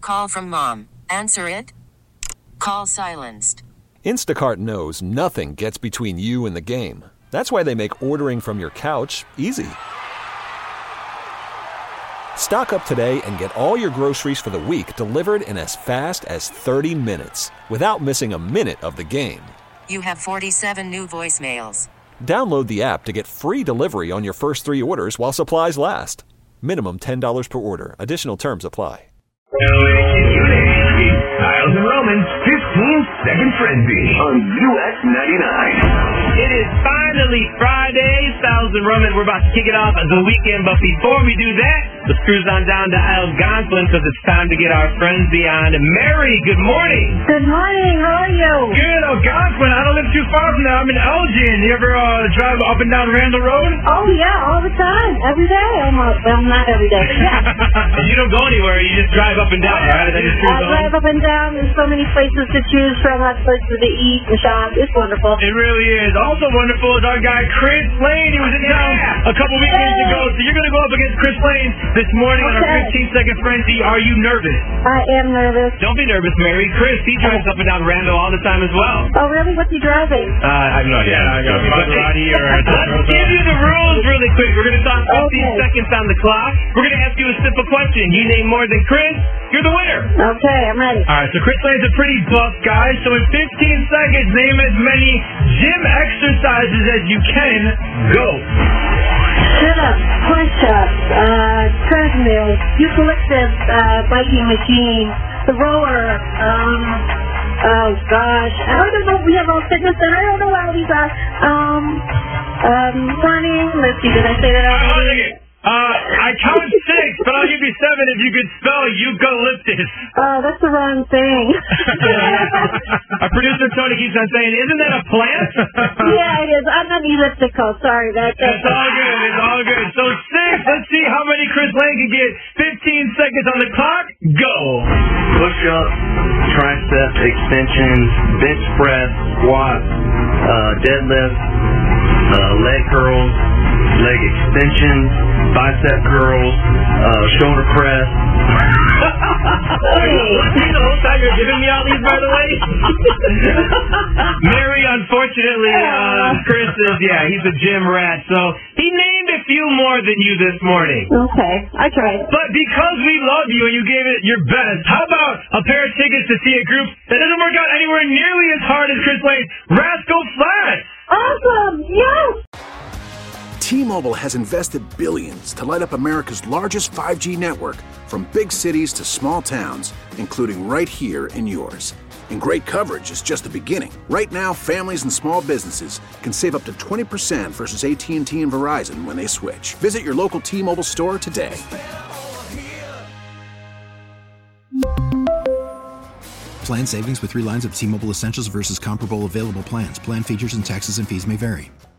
call from mom. Answer it. Call silenced. Instacart knows nothing gets between you and the game. That's why they make ordering from your couch easy. Stock up today and get all your groceries for the week delivered in as fast as 30 minutes without missing a minute of the game. You have 47 new voicemails. Download the app to get free delivery on your first 3 orders while supplies last. Minimum $10 per order. Additional terms apply. Styles and Roman 15-second frenzy on US 99. It is finally Friday. Styles and Roman, we're about to kick it off the weekend, but before we do that, let's cruise on down to Algonquin because it's time to get our frenzy on. Mary, good morning. Good morning. How are you? Good, Algonquin. I don't live too far from there. I'm in Elgin. You ever drive up and down Randall Road? Oh, yeah, all the time. Every day almost. Well, not every day, but yeah. You don't go anywhere. You just drive up and down, right? I drive up and down. There's so many places to choose from, lots of places to eat and shop. It's wonderful. It really is. Also wonderful is our guy Chris Lane. He was in town a couple weekends ago. So you're going to go up against Chris Lane this morning on our 15-second frenzy. Are you nervous? I am nervous. Don't be nervous, Mary. Chris, he drives up and down Randall all the time as well. Oh, really? What's he driving? I have no idea. Let's give you the rules really quick. We're going to talk 15 seconds on the clock. We're going to ask you a simple question. You name more than Chris, you're the winner. Okay, I'm ready. All right, so Chris Lane's a pretty buff guy, so in 15 seconds, name as many gym exercises as you can. Go. Sit-ups, push-ups, treadmill, eucalyptus biking machine, the rower, oh gosh, I don't know if we have all fitness, and I don't know how these are, running, let's see, did I say that already? I count 6, but I'll give you 7 if you could spell eucalyptus. Oh, that's the wrong thing. Our producer Tony keeps on saying, isn't that a plant? Yeah, it is. I'm an elliptical. Sorry about that. It's all good. It's all good. So 6. Let's see how many Chris Lane can get. 15 seconds on the clock. Go. Push-ups, tricep extensions, bench press, squats, deadlift, leg curls, leg extensions, bicep curls, shoulder press. The whole time you're giving me all these, by the way? Mary, unfortunately, Chris is, he's a gym rat, so he named a few more than you this morning. Okay, I tried. But because we love you and you gave it your best, how about a pair of tickets to see a group that doesn't work out anywhere nearly as hard as Chris Lane's Rascal Flatts? Awesome! Yes! T-Mobile has invested billions to light up America's largest 5G network, from big cities to small towns, including right here in yours. And great coverage is just the beginning. Right now, families and small businesses can save up to 20% versus AT&T and Verizon when they switch. Visit your local T-Mobile store today. Plan savings with 3 lines of T-Mobile Essentials versus comparable available plans. Plan features and taxes and fees may vary.